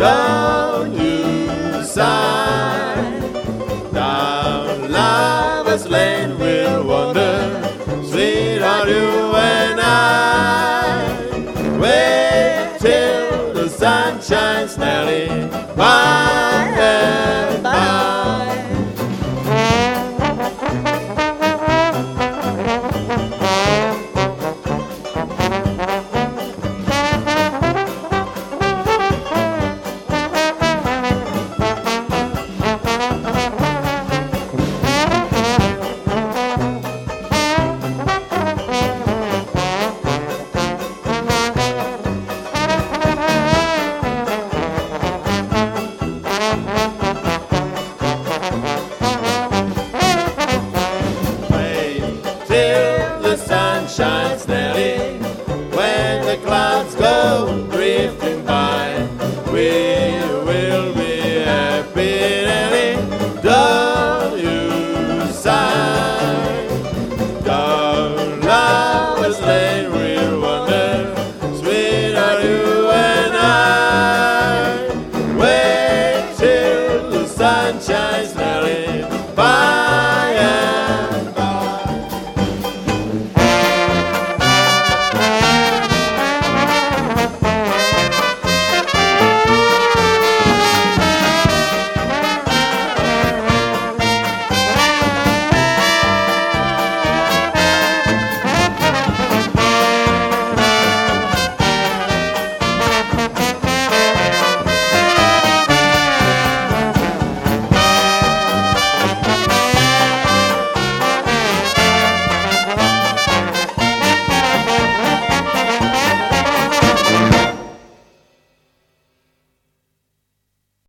don't you sigh. Down Lover's Lane we'll wander, sweetheart, you and I. Wait till the sun shines, Nellie, by and by. Till the sun shines, Nellie, when the clouds go drifting by, we will be happy, Nellie, don't you sigh. Down Lover's Lane we'll wander, sweetheart, you and I. Wait till the sun shines,